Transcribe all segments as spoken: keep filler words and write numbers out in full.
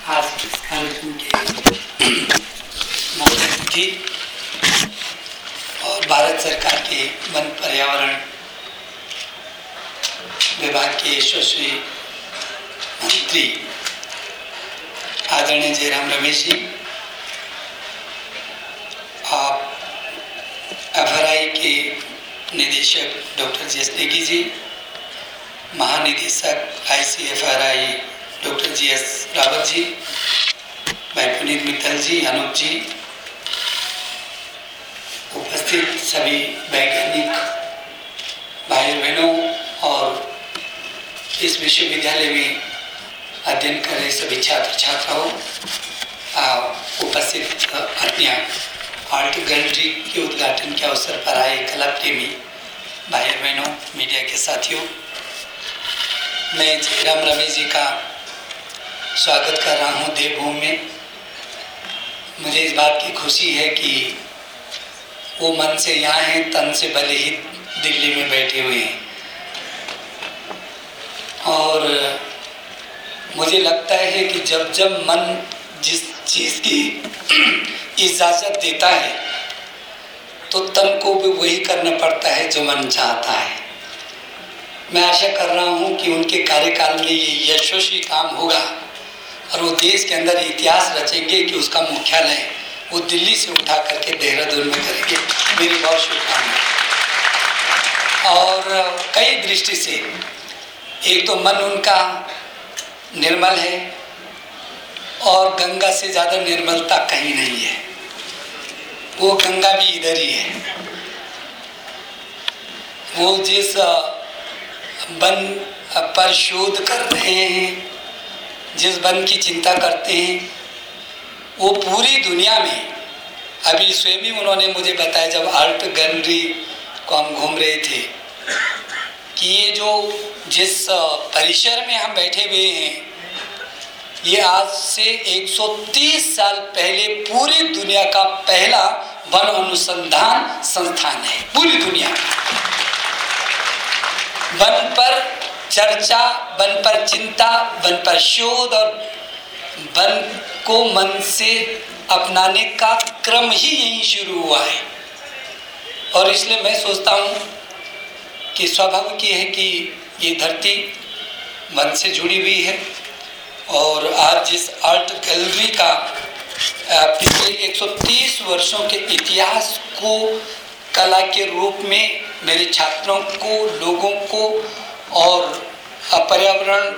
आज इस कार्यक्रम के मुख्य अतिथि और भारत सरकार के वन पर्यावरण विभाग के यशस्वी मंत्री आदरणीय जयराम रमेश जी, आप एफ आर आई के निदेशक doctor G S Negi ji, महानिदेशक I C F R I doctor G S Rawat ji, भाई पुनीत मित्तल जी, अनूप जी, उपस्थित सभी वैज्ञानिक भाई बहनों और इस विश्वविद्यालय में अध्ययन कर रहे सभी छात्र छात्राओं, उपस्थित अन्य आर्ट गैलरी के उद्घाटन के अवसर पर आए कला प्रेमी भाई बहनों, मीडिया के साथियों, मैं जयराम रमेश जी का स्वागत कर रहा हूँ देवभूमि में। मुझे इस बात की खुशी है कि वो मन से यहाँ हैं, तन से भले ही दिल्ली में बैठे हुए हैं। और मुझे लगता है कि जब जब मन जिस चीज़ की इजाज़त देता है तो तन को भी वही करना पड़ता है जो मन चाहता है। मैं आशा कर रहा हूँ कि उनके कार्यकाल में ये यशस्वी काम होगा और वो देश के अंदर इतिहास रचेंगे कि उसका मुख्यालय वो दिल्ली से उठा करके देहरादून में करेंगे। मेरी बहुत शुभकामनाएं। और कई दृष्टि से, एक तो मन उनका निर्मल है और गंगा से ज़्यादा निर्मलता कहीं नहीं है, वो गंगा भी इधर ही है। वो जिस वन पर शोध कर रहे हैं, जिस वन की चिंता करते हैं, वो पूरी दुनिया में, अभी स्वयं ही उन्होंने मुझे बताया जब आर्ट गैलरी को हम घूम रहे थे कि ये जो जिस परिसर में हम बैठे हुए हैं, ये आज से एक सौ तीस साल पहले पूरी दुनिया का पहला वन अनुसंधान संस्थान है। पूरी दुनिया वन पर चर्चा, वन पर चिंता, वन पर शोध और वन को मन से अपनाने का क्रम ही यहीं शुरू हुआ है। और इसलिए मैं सोचता हूँ कि स्वाभाविक है कि ये धरती वन से जुड़ी हुई है। और आज जिस आर्ट गैलरी का पिछले एक सौ तीस वर्षों के इतिहास को कला के रूप में मेरे छात्रों को, लोगों को और पर्यावरण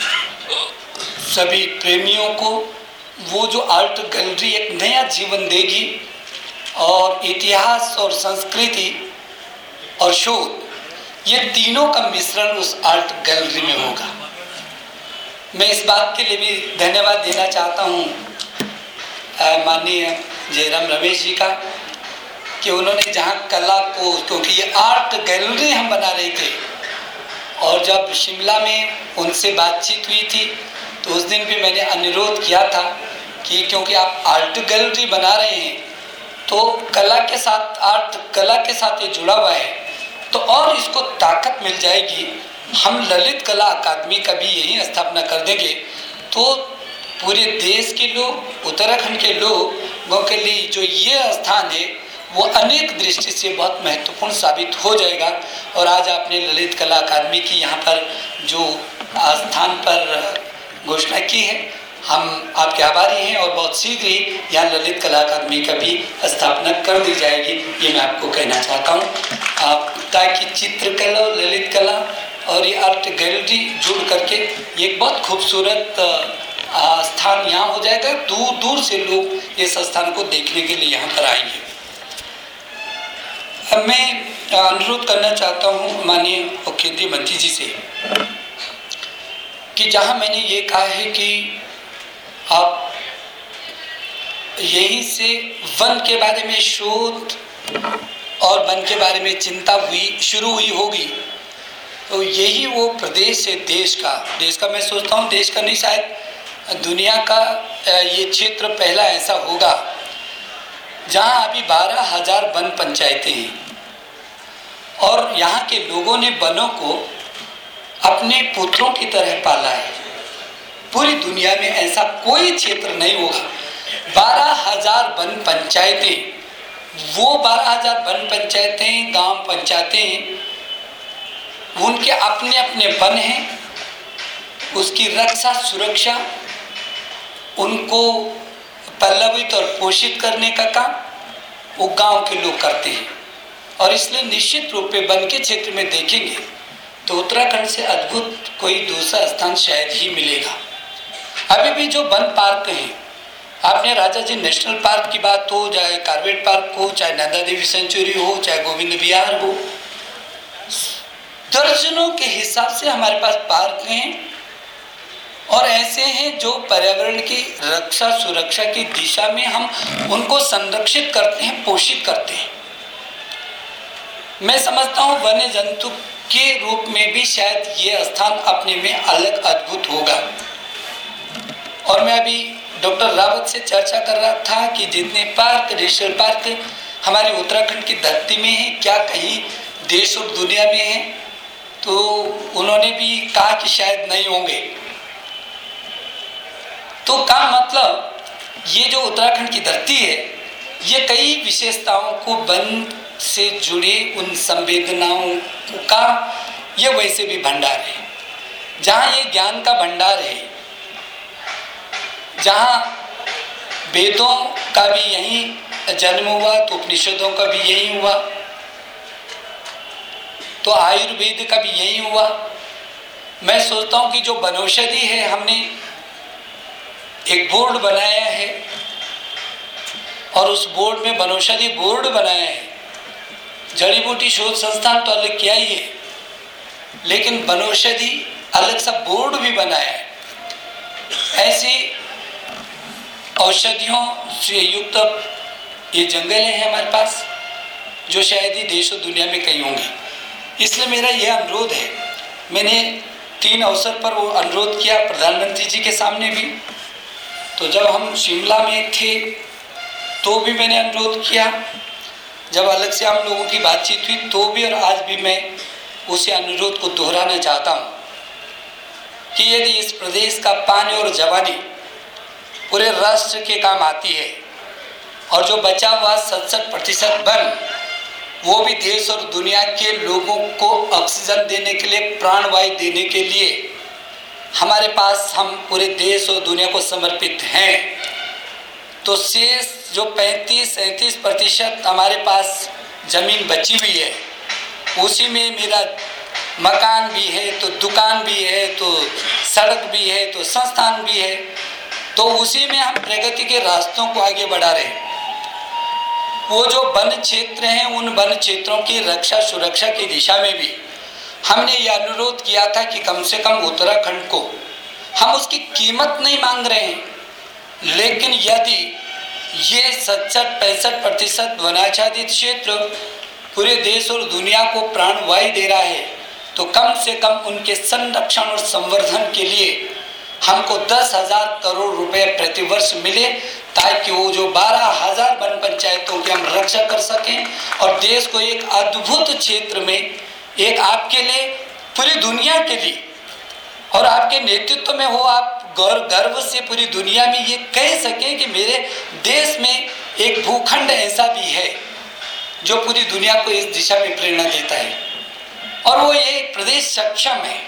सभी प्रेमियों को, वो जो आर्ट गैलरी एक नया जीवन देगी और इतिहास और संस्कृति और शोध, ये तीनों का मिश्रण उस आर्ट गैलरी में होगा। मैं इस बात के लिए भी धन्यवाद देना चाहता हूँ माननीय जयराम रमेश जी का कि उन्होंने जहाँ कला को, क्योंकि ये आर्ट गैलरी हम बना रहे थे और जब शिमला में उनसे बातचीत हुई थी तो उस दिन भी मैंने अनुरोध किया था कि क्योंकि आप आर्ट गैलरी बना रहे हैं तो कला के साथ, आर्ट कला के साथ ये जुड़ा हुआ है तो और इसको ताकत मिल जाएगी। हम ललित कला अकादमी का भी यही स्थापना कर देंगे तो पूरे देश के लोग, उत्तराखंड के लोगों के लिए जो ये स्थान है वो अनेक दृष्टि से बहुत महत्वपूर्ण साबित हो जाएगा। और आज आपने ललित कला अकादमी की यहाँ पर जो स्थान पर घोषणा की है, हम आपके आभारी हैं और बहुत शीघ्र ही यहाँ ललित कला अकादमी का भी स्थापना कर दी जाएगी, ये मैं आपको कहना चाहता हूँ। आप ताकि चित्रकला, ललित कला और ये आर्ट गैलरी जुड़ करके एक बहुत खूबसूरत स्थान यहाँ हो जाएगा। दूर दूर से लोग इस स्थान को देखने के लिए यहाँ पर आएंगे। अब मैं अनुरोध करना चाहता हूँ माननीय केंद्रीय मंत्री जी से कि जहाँ मैंने ये कहा है कि आप यहीं से वन के बारे में शोध और वन के बारे में चिंता हुई शुरू हुई होगी, तो यही वो प्रदेश है देश का, देश का मैं सोचता हूँ देश का नहीं शायद दुनिया का ये क्षेत्र पहला ऐसा होगा जहाँ अभी बारह हजार वन पंचायतें हैं और यहाँ के लोगों ने वनों को अपने पुत्रों की तरह पाला है। पूरी दुनिया में ऐसा कोई क्षेत्र नहीं होगा। बारह हजार वन पंचायतें, वो बारह हजार वन पंचायतें, गांव पंचायतें, उनके अपने अपने वन हैं, उसकी रक्षा सुरक्षा, उनको पल्लवित और पोषित करने का काम वो गांव के लोग करते हैं। और इसलिए निश्चित रूप में वन के क्षेत्र में देखेंगे तो उत्तराखंड से अद्भुत कोई दूसरा स्थान शायद ही मिलेगा। अभी भी जो वन पार्क हैं, आपने राजा जी नेशनल पार्क की बात हो, चाहे कार्बेट पार्क हो, चाहे नंदा देवी सेंचुरी हो, चाहे गोविंद विहार हो, दर्जनों के हिसाब से हमारे पास पार्क हैं और ऐसे हैं जो पर्यावरण की रक्षा सुरक्षा की दिशा में हम उनको संरक्षित करते हैं, पोषित करते हैं। मैं समझता हूँ वन्य जंतु के रूप में भी शायद ये स्थान अपने में अलग अद्भुत होगा। और मैं अभी डॉक्टर रावत से चर्चा कर रहा था कि जितने पार्क, नेशनल पार्क हमारे उत्तराखंड की धरती में हैं, क्या कहीं देश और दुनिया में हैं? तो उन्होंने भी कहा कि शायद नहीं होंगे। तो का मतलब ये जो उत्तराखंड की धरती है, ये कई विशेषताओं को वन से जुड़े उन संवेदनाओं का ये वैसे भी भंडार है, जहाँ ये ज्ञान का भंडार है, जहाँ वेदों का भी यहीं जन्म हुआ तो उपनिषदों का भी यही हुआ, तो आयुर्वेद का भी यही हुआ। मैं सोचता हूँ कि जो वनौषधि है, हमने एक बोर्ड बनाया है और उस बोर्ड में वनौषधि बोर्ड बनाया है। जड़ी बूटी शोध संस्थान तो अलग किया ही है, लेकिन वनौषधि अलग सा बोर्ड भी बनाया है। ऐसी औषधियों से युक्त ये जंगल हैं हमारे पास, जो शायद ही देश और दुनिया में कहीं होंगे। इसलिए मेरा यह अनुरोध है, मैंने तीन अवसर पर वो अनुरोध किया प्रधानमंत्री जी के सामने भी। तो जब हम शिमला में थे तो भी मैंने अनुरोध किया, जब अलग से हम लोगों की बातचीत हुई तो भी, और आज भी मैं उसी अनुरोध को दोहराना चाहता हूँ कि यदि इस प्रदेश का पानी और जवानी पूरे राष्ट्र के काम आती है और जो बचा हुआ सड़सठ प्रतिशत वन वो भी देश और दुनिया के लोगों को ऑक्सीजन देने के लिए, प्राणवायु देने के लिए हमारे पास, हम पूरे देश और दुनिया को समर्पित हैं, तो शेष जो पैंतीस सैंतीस प्रतिशत हमारे पास जमीन बची हुई है, उसी में मेरा मकान भी है, तो दुकान भी है, तो सड़क भी है, तो संस्थान भी है, तो उसी में हम प्रगति के रास्तों को आगे बढ़ा रहे हैं। वो जो वन क्षेत्र हैं, उन वन क्षेत्रों की रक्षा सुरक्षा की दिशा में भी हमने ये अनुरोध किया था कि कम से कम उत्तराखंड को, हम उसकी कीमत नहीं मांग रहे हैं, लेकिन यदि ये सड़सठ पैंसठ प्रतिशत वनाच्छादित क्षेत्र पूरे देश और दुनिया को प्राणवायु दे रहा है, तो कम से कम उनके संरक्षण और संवर्धन के लिए हमको दस हजार करोड़ रुपए प्रतिवर्ष मिले, ताकि वो जो बारह हजार वन पंचायतों की हम रक्षा कर सकें और देश को एक अद्भुत क्षेत्र में, एक आपके लिए, पूरी दुनिया के लिए, और आपके नेतृत्व में हो, आप गौरव गर्व से पूरी दुनिया में ये कह सकें कि मेरे देश में एक भूखंड ऐसा भी है जो पूरी दुनिया को इस दिशा में प्रेरणा देता है, और वो ये प्रदेश सक्षम है।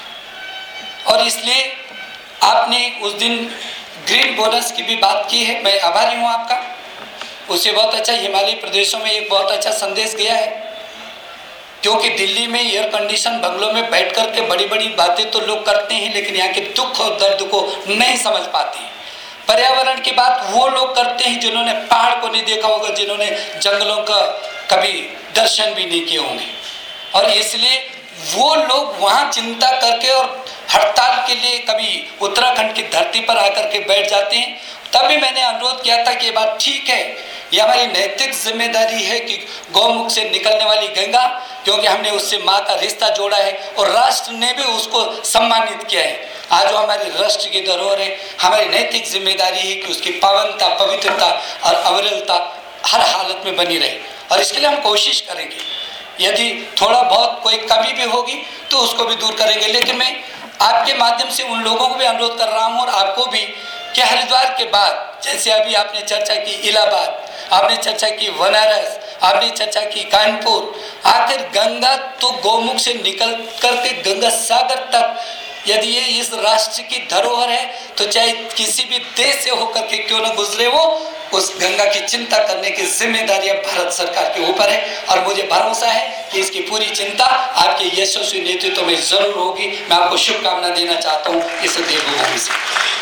और इसलिए आपने उस दिन ग्रीन बोनस की भी बात की है, मैं आभारी हूँ आपका। उससे बहुत अच्छा हिमालय प्रदेशों में एक बहुत अच्छा संदेश गया है, क्योंकि दिल्ली में एयर कंडीशन बंगलों में बैठ कर के बड़ी बड़ी बातें तो लोग करते हैं, लेकिन यहाँ के दुख और दर्द को नहीं समझ पाते हैं। पर्यावरण की बात वो लोग करते हैं जिन्होंने पहाड़ को नहीं देखा होगा, जिन्होंने जंगलों का कभी दर्शन भी नहीं किए होंगे, और इसलिए वो लोग वहाँ चिंता करके और हड़ताल के लिए कभी उत्तराखंड की धरती पर आकर के बैठ जाते हैं। तभी मैंने अनुरोध किया था कि ये बात ठीक है, ये हमारी नैतिक जिम्मेदारी है कि गौमुख से निकलने वाली गंगा, क्योंकि हमने उससे माँ का रिश्ता जोड़ा है और राष्ट्र ने भी उसको सम्मानित किया है। आज वो हमारे राष्ट्र की धरोहर है, हमारी नैतिक जिम्मेदारी है कि उसकी पावनता, पवित्रता और अविरलता हर हालत में बनी रहे, और इसके लिए हम कोशिश करेंगे। यदि थोड़ा बहुत कोई कमी भी होगी तो उसको भी दूर करेंगे। लेकिन मैं आपके माध्यम से उन लोगों को भी अनुरोध कर रहा हूँ और आपको भी कि हरिद्वार के बाद, जैसे अभी आपने चर्चा की इलाहाबाद, आपने चर्चा की बनारस, आपने चर्चा की कानपुर, आखिर गंगा तो गौमुख से निकल करके गंगा सागर तक यदि ये इस राष्ट्र की धरोहर है तो चाहे किसी भी देश से होकर के क्यों न गुजरे, वो उस गंगा की चिंता करने की जिम्मेदारी भारत सरकार के ऊपर है। और मुझे भरोसा है कि इसकी पूरी चिंता आपके यशस्वी नेतृत्व में जरूर होगी। मैं आपको शुभकामना देना चाहता हूँ इस देवभूमि से।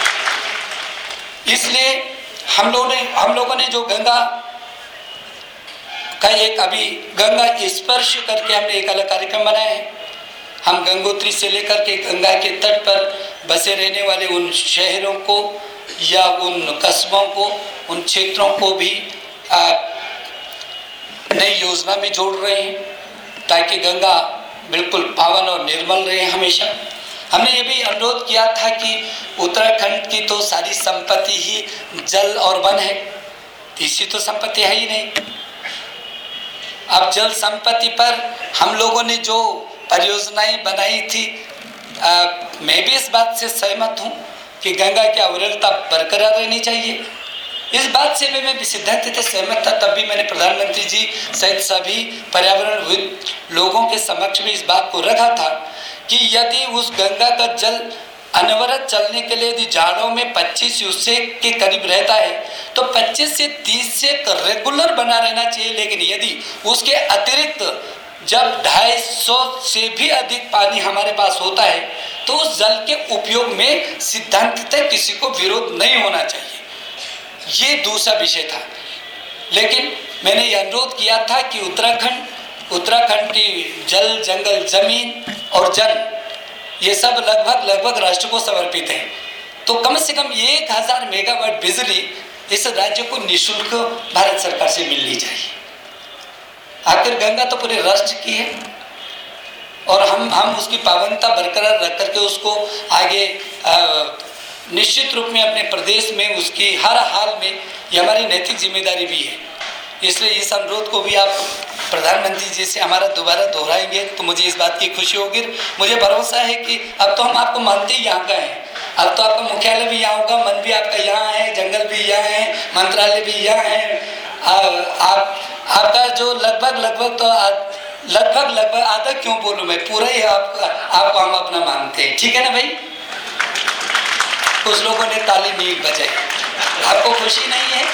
इसलिए हम लोगों ने हम लोगों ने जो गंगा का एक अभी गंगा स्पर्श करके हमने एक अलग कार्यक्रम बनाया है। हम गंगोत्री से लेकर के गंगा के तट पर बसे रहने वाले उन शहरों को या उन कस्बों को, उन क्षेत्रों को भी नई योजना में जोड़ रहे हैं ताकि गंगा बिल्कुल पावन और निर्मल रहे हमेशा। हमने ये भी अनुरोध किया था कि उत्तराखंड की तो सारी संपत्ति ही जल और वन है, तीसरी तो संपत्ति है ही नहीं। अब जल संपत्ति पर हम लोगों ने जो परियोजनाएं बनाई थी, आ, मैं भी इस बात से सहमत हूँ कि गंगा की अविरलता बरकरार रहनी चाहिए। इस बात से भी मैं सिद्धांत सहमत था। तब भी मैंने प्रधानमंत्री जी सहित सभी पर्यावरणविद लोगों के समक्ष में इस बात को रखा था कि यदि उस गंगा का जल अनवरत चलने के लिए यदि जाड़ों में पच्चीस यूसेक के करीब रहता है तो पच्चीस से तीस से रेगुलर बना रहना चाहिए। लेकिन यदि उसके अतिरिक्त जब ढाई सौ से भी अधिक पानी हमारे पास होता है तो उस जल के उपयोग में सिद्धांततः किसी को विरोध नहीं होना चाहिए। ये दूसरा विषय था। लेकिन मैंने ये अनुरोध किया था कि उत्तराखंड उत्तराखंड की जल, जंगल, जमीन और जन ये सब लगभग लगभग राष्ट्र को समर्पित है। तो कम से कम एक हजार मेगावाट बिजली इस राज्य को निःशुल्क भारत सरकार से मिलनी चाहिए। आखिर गंगा तो पूरे राष्ट्र की है और हम हम उसकी पावनता बरकरार रख करके उसको आगे निश्चित रूप में अपने प्रदेश में उसकी हर हाल में ये हमारी नैतिक जिम्मेदारी भी है। इसलिए इस अनुरोध को भी आप प्रधानमंत्री जी से हमारा दोबारा दोहराएंगे तो मुझे इस बात की खुशी होगी। मुझे भरोसा है कि अब तो हम आपको मानते ही यहाँ का हैं। अब तो आपका मुख्यालय भी यहाँ होगा, मन भी आपका यहाँ है, जंगल भी यहाँ है, मंत्रालय भी यहाँ है। आप आपका जो लगभग लगभग तो लगभग लगभग आधा क्यों बोलूँ मैं, पूरा ही आपका आपको हम अपना मानते हैं। ठीक है ना भाई? कुछ लोगों ने ताली नहीं बजाई, आपको खुशी नहीं है?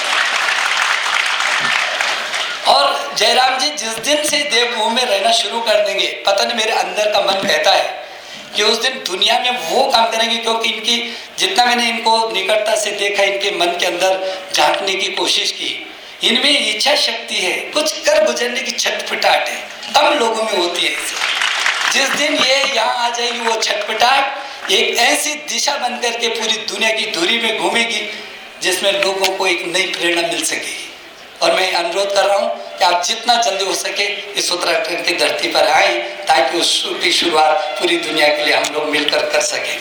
और जयराम जी जिस दिन से देवभूमि में रहना शुरू कर देंगे, पता नहीं मेरे अंदर का मन कहता है कि उस दिन दुनिया में वो काम करेंगे, क्योंकि इनकी जितना मैंने इनको निकटता से देखा, इनके मन के अंदर झांकने की कोशिश की, इनमें इच्छा शक्ति है, कुछ कर गुजरने की छटपटाहट है, कम लोगों में होती है। जिस दिन ये यहाँ आ जाएगी वो छटपटाहट एक ऐसी दिशा बन करके पूरी दुनिया की धुरी में घूमेगी जिसमें लोगों को एक नई प्रेरणा मिल सकेगी। और मैं अनुरोध कर रहा हूँ कि आप जितना जल्दी हो सके इस उत्तराखंड की धरती पर आए ताकि उसकी शुरुआत पूरी दुनिया के लिए हम लोग मिलकर कर सकें।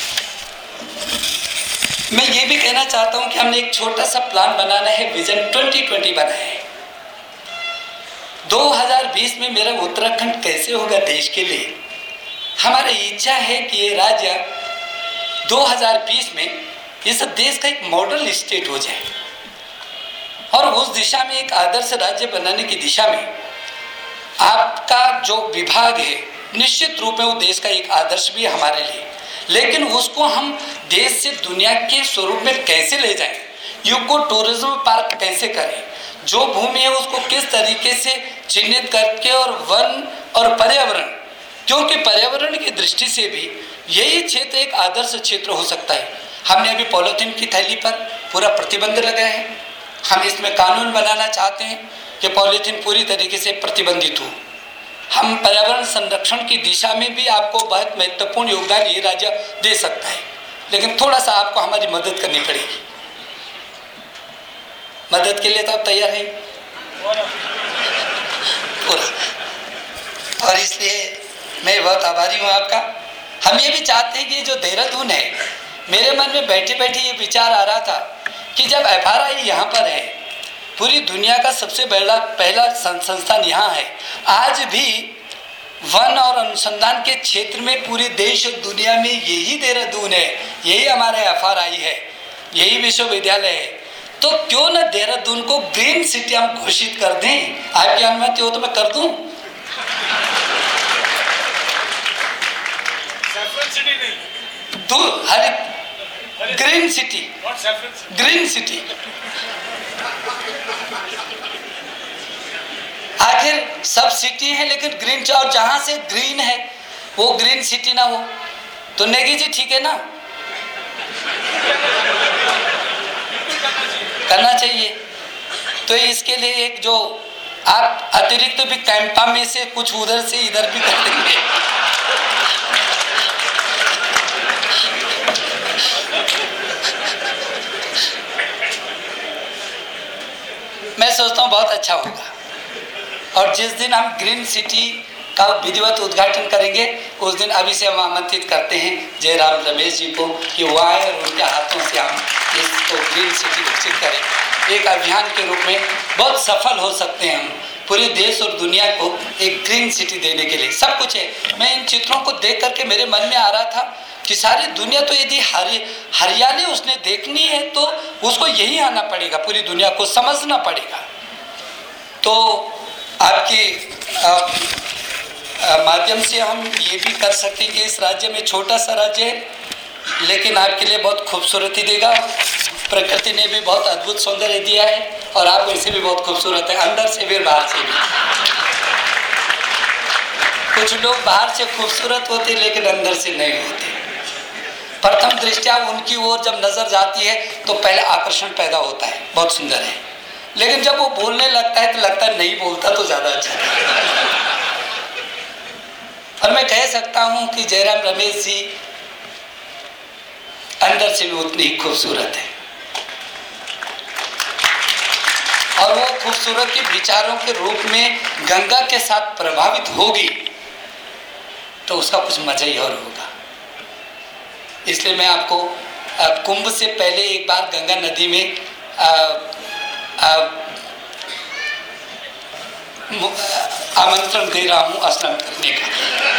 मैं ये भी कहना चाहता हूँ कि हमने एक छोटा सा प्लान बनाना है, विजन ट्वेंटी ट्वेंटी बनाया है। दो हज़ार बीस में मेरा उत्तराखंड कैसे होगा देश के लिए, हमारी इच्छा है कि ये राज्य दो हज़ार बीस में इस देश का एक मॉडल स्टेट हो जाए और उस दिशा में एक आदर्श राज्य बनाने की दिशा में आपका जो विभाग है निश्चित रूप में वो देश का एक आदर्श भी है हमारे लिए। लेकिन उसको हम देश से दुनिया के स्वरूप में कैसे ले जाएं, यूको टूरिज्म पार्क कैसे करें, जो भूमि है उसको किस तरीके से चिन्हित करके, और वन और पर्यावरण, क्योंकि पर्यावरण की दृष्टि से भी यही क्षेत्र एक आदर्श क्षेत्र हो सकता है। हमने अभी पॉलीथीन की थैली पर पूरा प्रतिबंध लगाया है। हम इसमें कानून बनाना चाहते हैं कि पॉलीथीन पूरी तरीके से प्रतिबंधित हो। हम पर्यावरण संरक्षण की दिशा में भी आपको बहुत महत्वपूर्ण योगदान ये राज्य दे सकता है, लेकिन थोड़ा सा आपको हमारी मदद करनी पड़ेगी। मदद के लिए तो आप तैयार हैं पूरा, और इसलिए मैं बहुत आभारी हूँ आपका। हम ये भी चाहते हैं कि जो देहरादून है, मेरे मन में बैठे बैठे ये विचार आ रहा था कि जब एफ आर आई यहाँ पर है, पूरी दुनिया का सबसे बड़ा पहला संस्थान यहाँ है, आज भी वन और अनुसंधान के क्षेत्र में पूरे देश और दुनिया में यही देहरादून है, यही हमारा एफ आर आई है, यही विश्वविद्यालय है। तो क्यों न देहरादून को ग्रीन सिटी हम घोषित कर दें? आपकी अनुमति हो तो मैं कर दूं। सिटी नहीं, दो हरित ग्रीन सिटी, ग्रीन सिटी। आखिर सब सिटी है लेकिन ग्रीन, और जहां से ग्रीन है वो ग्रीन सिटी ना हो तो नेगी जी ठीक है ना? करना चाहिए। तो इसके लिए एक जो आप अतिरिक्त तो भी कैंपा में से कुछ उधर से इधर भी कर देंगे। मैं सोचता हूँ बहुत अच्छा होगा। और जिस दिन हम ग्रीन सिटी का विधिवत उद्घाटन करेंगे उस दिन अभी से हम आमंत्रित करते हैं जयराम रमेश जी को कि वो आए और उनके हाथों से हम इसको ग्रीन सिटी विकसित करें। एक अभियान के रूप में बहुत सफल हो सकते हैं हम, पूरे देश और दुनिया को एक ग्रीन सिटी देने के लिए सब कुछ है। मैं इन चित्रों को देख करके मेरे मन में आ रहा था कि सारी दुनिया तो यदि हरि हरियाली उसने देखनी है तो उसको यही आना पड़ेगा, पूरी दुनिया को समझना पड़ेगा। तो आपके माध्यम से हम ये भी कर सकते हैं कि इस राज्य में छोटा सा राज्य है लेकिन आपके लिए बहुत खूबसूरती देगा। प्रकृति ने भी बहुत अद्भुत सौंदर्य दिया है और आप वैसे भी बहुत खूबसूरत है, अंदर से भी बाहर से भी। कुछ लोग बाहर से खूबसूरत होते लेकिन अंदर से नहीं होते। प्रथम दृष्टया उनकी ओर जब नजर जाती है तो पहले आकर्षण पैदा होता है, बहुत सुंदर है, लेकिन जब वो बोलने लगता है तो लगता है नहीं बोलता तो ज्यादा अच्छा है। और मैं कह सकता हूं कि जयराम रमेश जी अंदर से भी उतनी ही खूबसूरत है और वो खूबसूरत के विचारों के रूप में गंगा के साथ प्रभावित होगी तो उसका कुछ मजा ही और होगा। इसलिए मैं आपको कुंभ से पहले एक बार गंगा नदी में आ, आ, आमंत्रण दे रहा हूँ स्नान करने का,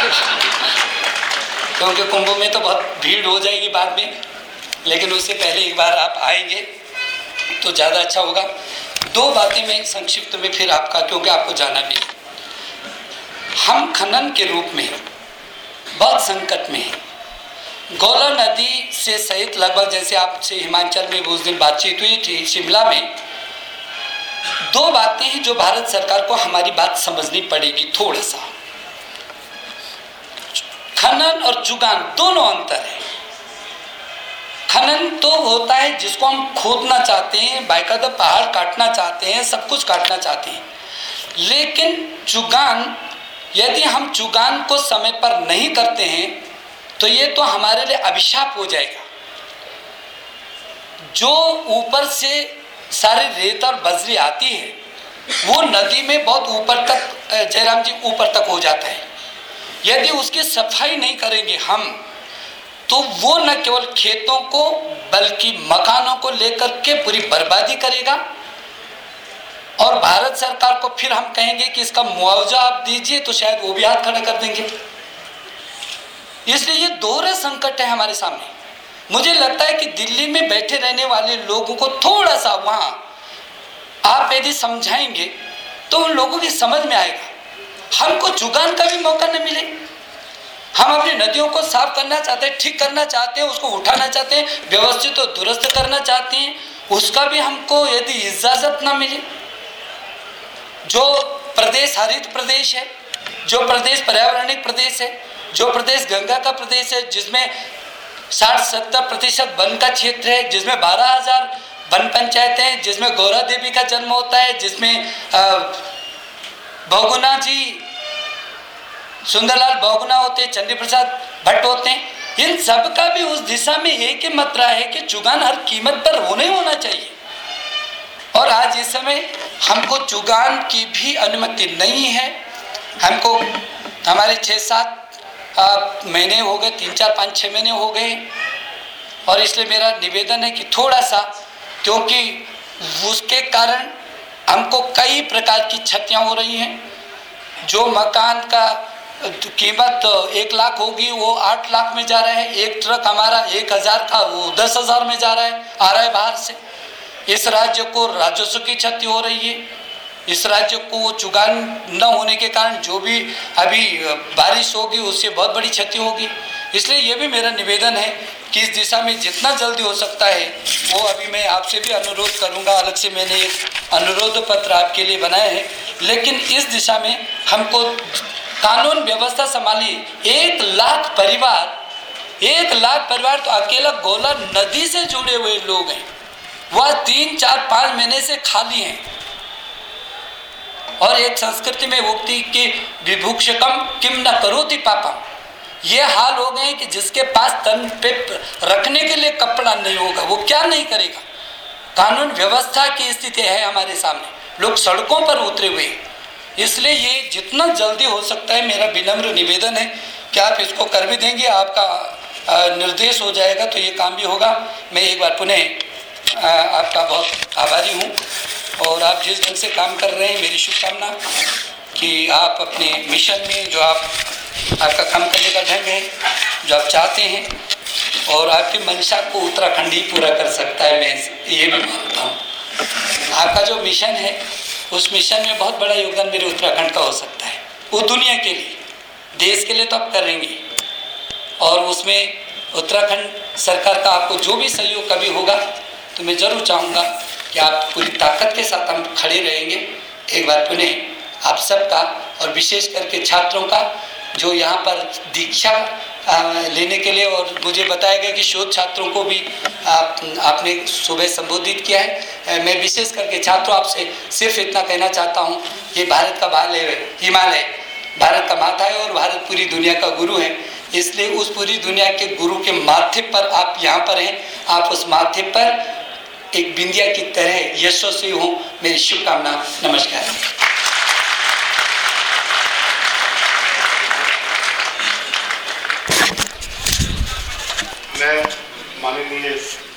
क्योंकि कुंभ में तो बहुत भीड़ हो जाएगी बाद में, लेकिन उससे पहले एक बार आप आएंगे तो ज़्यादा अच्छा होगा। दो बातें मैं संक्षिप्त में फिर आपका, क्योंकि आपको जाना भी, हम खनन के रूप में बहुत संकट में हैं। गौला नदी से सहित लगभग, जैसे आपसे हिमाचल में उस दिन बातचीत हुई थी शिमला में, दो बातें हैं जो भारत सरकार को हमारी बात समझनी पड़ेगी थोड़ा सा। खनन और चुगान दोनों अंतर है। खनन तो होता है जिसको हम खोदना चाहते हैं, बाकायदा पहाड़ काटना चाहते हैं, सब कुछ काटना चाहते हैं, लेकिन चुगान यदि हम चुगान को समय पर नहीं करते हैं तो ये तो हमारे लिए अभिशाप हो जाएगा। जो ऊपर से सारी रेत और बजरी आती है वो नदी में बहुत ऊपर तक, जयराम जी, ऊपर तक हो जाता है। यदि उसकी सफाई नहीं करेंगे हम तो वो न केवल खेतों को बल्कि मकानों को लेकर के पूरी बर्बादी करेगा और भारत सरकार को फिर हम कहेंगे कि इसका मुआवजा आप दीजिए तो शायद वो भी हाथ खड़े कर देंगे। इसलिए ये दोहरा संकट है हमारे सामने। मुझे लगता है कि दिल्ली में बैठे रहने वाले लोगों को थोड़ा सा वहां आप यदि समझाएंगे तो उन लोगों की समझ में आएगा। हमको चुगान का भी मौका न मिले। हम अपनी नदियों को साफ करना चाहते हैं, ठीक करना चाहते हैं, उसको उठाना चाहते हैं, व्यवस्थित और दुरुस्त करना चाहते हैं, उसका भी हमको यदि इजाजत ना मिले। जो प्रदेश हरित प्रदेश है, जो प्रदेश पर्यावरणिक प्रदेश है, जो प्रदेश गंगा का प्रदेश है, जिसमें साठ सत्तर प्रतिशत वन का क्षेत्र है, जिसमें बारह हजार वन पंचायतें हैं, जिसमें गौरा देवी का जन्म होता है, जिसमें बहुगुणा जी, सुंदरलाल बहुगुणा होते हैं, चंडी प्रसाद भट्ट होते हैं, इन सब का भी उस दिशा में एक ही मात्रा है कि चुगान हर कीमत पर होने होना चाहिए। और आज इस समय हमको चुगान की भी अनुमति नहीं है। हमको हमारे छः सात महीने हो गए, तीन चार पाँच छः महीने हो गए, और इसलिए मेरा निवेदन है कि थोड़ा सा, क्योंकि उसके कारण हमको कई प्रकार की क्षतियाँ हो रही हैं। जो मकान का कीमत एक लाख होगी वो आठ लाख में जा रहा है, एक ट्रक हमारा एक हजार का वो दस हजार में जा रहा है, आ रहा है बाहर से। इस राज्य को राजस्व की क्षति हो रही है, इस राज्य को चुगान न होने के कारण जो भी अभी बारिश होगी उससे बहुत बड़ी क्षति होगी। इसलिए ये भी मेरा निवेदन है कि इस दिशा में जितना जल्दी हो सकता है वो अभी मैं आपसे भी अनुरोध करूंगा। अलग से मैंने एक अनुरोध पत्र आपके लिए बनाया है, लेकिन इस दिशा में हमको कानून व्यवस्था संभाली। एक लाख परिवार एक लाख परिवार तो अकेला गोला नदी से जुड़े हुए लोग हैं, वह तीन चार पाँच महीने से खाली हैं। और एक संस्कृति में उक्ति कि विभुक्षकम किम न करोति पापम, ये हाल हो गए कि जिसके पास तन पे रखने के लिए कपड़ा नहीं होगा वो क्या नहीं करेगा। कानून व्यवस्था की स्थिति है हमारे सामने, लोग सड़कों पर उतरे हुए हैं। इसलिए ये जितना जल्दी हो सकता है मेरा विनम्र निवेदन है कि आप इसको कर भी देंगे, आपका निर्देश हो जाएगा तो ये काम भी होगा। मैं एक बार पुनः आपका बहुत आभारी हूँ और आप जिस ढंग से काम कर रहे हैं मेरी शुभकामना कि आप अपने मिशन में जो आप आपका काम करने का ढंग है, जो आप चाहते हैं और आपकी मंशा को उत्तराखंड ही पूरा कर सकता है, मैं ये भी मानता हूँ। आपका जो मिशन है उस मिशन में बहुत बड़ा योगदान मेरे उत्तराखंड का हो सकता है, वो दुनिया के लिए देश के लिए तो आप करेंगे और उसमें उत्तराखंड सरकार का आपको जो भी सहयोग कभी होगा तो मैं ज़रूर चाहूँगा कि आप पूरी ताकत के साथ हम खड़े रहेंगे। एक बार पुनः आप सबका और विशेष करके छात्रों का जो यहाँ पर दीक्षा लेने के लिए, और मुझे बताया गया कि शोध छात्रों को भी आप आपने सुबह संबोधित किया है। मैं विशेष करके छात्रों आपसे सिर्फ इतना कहना चाहता हूँ, ये भारत का बाल है, हिमालय भारत का माथा है और भारत पूरी दुनिया का गुरु है। इसलिए उस पूरी दुनिया के गुरु के माथे पर आप यहाँ पर हैं, आप उस माथे पर एक बिंदिया की तरह यशस्वी हो, मेरी शुभकामना। नमस्कार। मैं माननीय